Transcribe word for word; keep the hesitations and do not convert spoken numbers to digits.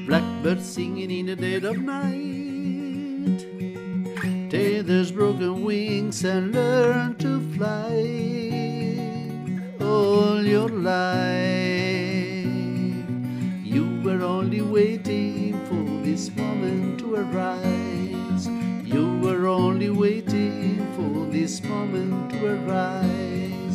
Blackbird singing in the dead of night. Take broken wings and learn to fly all your life. You were only waiting for this moment to arise. You were only waiting for this moment to arise.